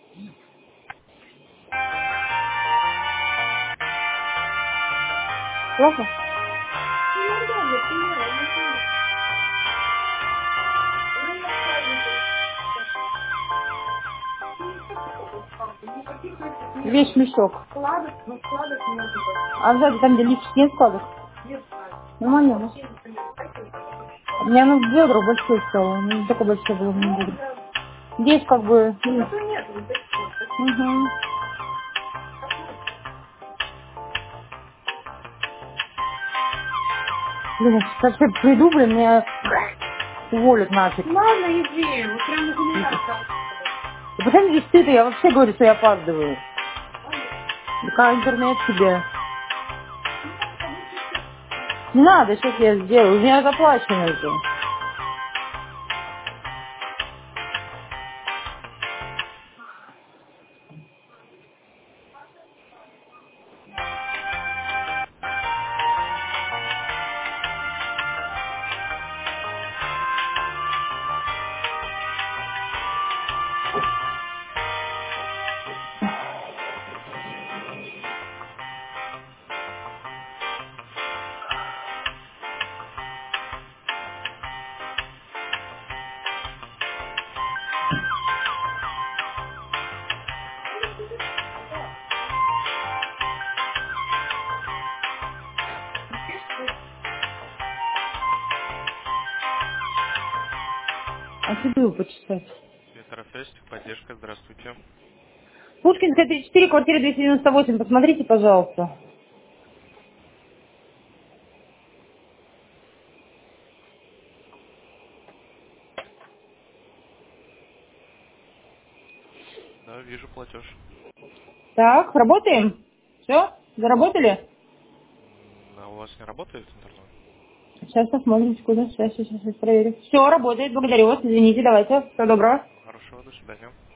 Плохо? Весь мешок. А сзади там, где лифчик, нет складок? Нормально, да? У меня оно в бедрах большое стало. Не такое большое было в моем бедре. Здесь как бы... Угу. Блин, я сейчас вообще приду, блин, меня уволят нафиг. Ладно, иди, вот прям уже не раз. И почему здесь ты-то? Я вообще говорю, что я опаздываю. Да интернет тебе. Не надо, сейчас я сделаю. У меня заплачено уже. А тебе его почитать. Ветрофест, поддержка, здравствуйте. Пушкинская, 34, квартира 298. Посмотрите, пожалуйста. Да, вижу платеж. Так, работаем? Все? Заработали? А у вас не работает интернет? Сейчас посмотрим, куда. Сейчас проверю. Все, работает. Благодарю вас. Извините, давайте. Всего доброго. Хорошего, до свидания.